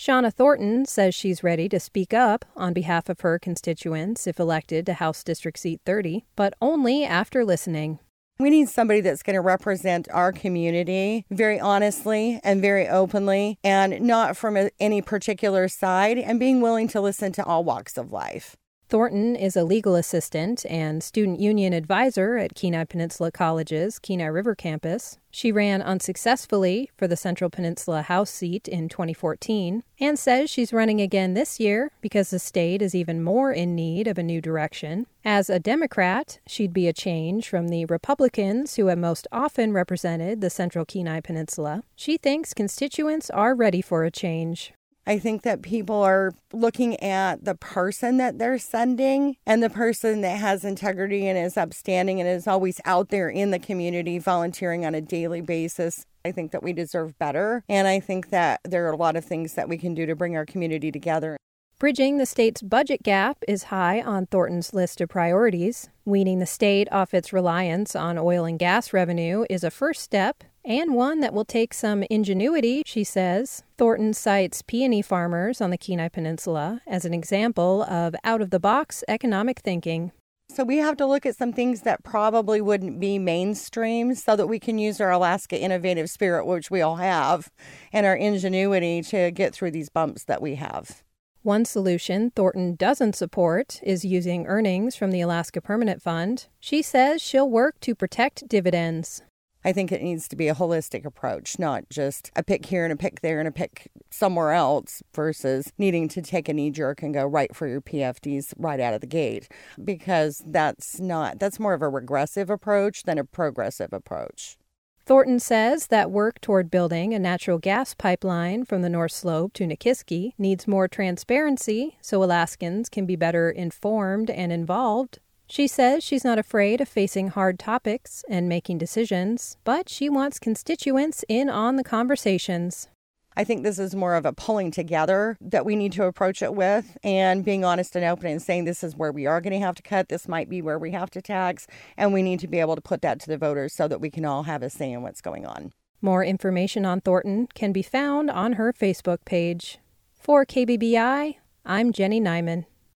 Shauna Thornton says she's ready to speak up on behalf of her constituents if elected to House District Seat 30, but only after listening. We need somebody that's going to represent our community very honestly and very openly, and not from any particular side, and being willing to listen to all walks of life. Thornton is a legal assistant and student union advisor at Kenai Peninsula College's Kenai River campus. She ran unsuccessfully for the Central Peninsula House seat in 2014 and says she's running again this year because the state is even more in need of a new direction. As a Democrat, she'd be a change from the Republicans who have most often represented the Central Kenai Peninsula. She thinks constituents are ready for a change. I think that people are looking at the person that they're sending, and the person that has integrity and is upstanding and is always out there in the community volunteering on a daily basis. I think that we deserve better, and I think that there are a lot of things that we can do to bring our community together. Bridging the state's budget gap is high on Thornton's list of priorities. Weaning the state off its reliance on oil and gas revenue is a first step, and one that will take some ingenuity, she says. Thornton cites peony farmers on the Kenai Peninsula as an example of out-of-the-box economic thinking. So we have to look at some things that probably wouldn't be mainstream so that we can use our Alaska innovative spirit, which we all have, and our ingenuity to get through these bumps that we have. One solution Thornton doesn't support is using earnings from the Alaska Permanent Fund. She says she'll work to protect dividends. I think it needs to be a holistic approach, not just a pick here and a pick there and a pick somewhere else versus needing to take a knee jerk and go right for your PFDs right out of the gate, because that's more of a regressive approach than a progressive approach. Thornton says that work toward building a natural gas pipeline from the North Slope to Nikiski needs more transparency so Alaskans can be better informed and involved. She says she's not afraid of facing hard topics and making decisions, but she wants constituents in on the conversations. I think this is more of a pulling together that we need to approach it with, and being honest and open and saying this is where we are going to have to cut, this might be where we have to tax, and we need to be able to put that to the voters so that we can all have a say in what's going on. More information on Thornton can be found on her Facebook page. For KBBI, I'm Jenny Nyman.